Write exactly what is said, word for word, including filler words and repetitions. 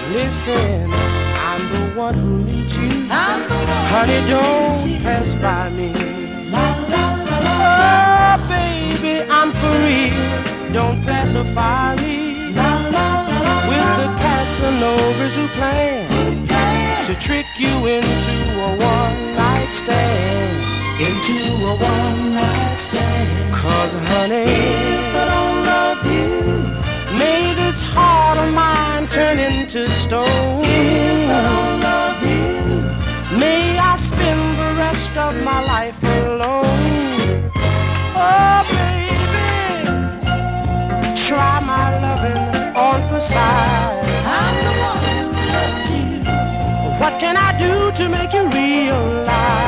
Listen, I'm the one who needs you. Honey, don't pass by me. Oh, baby, I'm for real. Don't pacify me with the Casanovas who plan to trick you into a one-night stand. Into a one-night stand. Cause honey, if I don't love you, may this heart of mine turn into stone. If I don't love you, may I spend the rest of my life alone. Oh baby, try my loving on for size. I'm the one who loves you. What can I do to make you realize?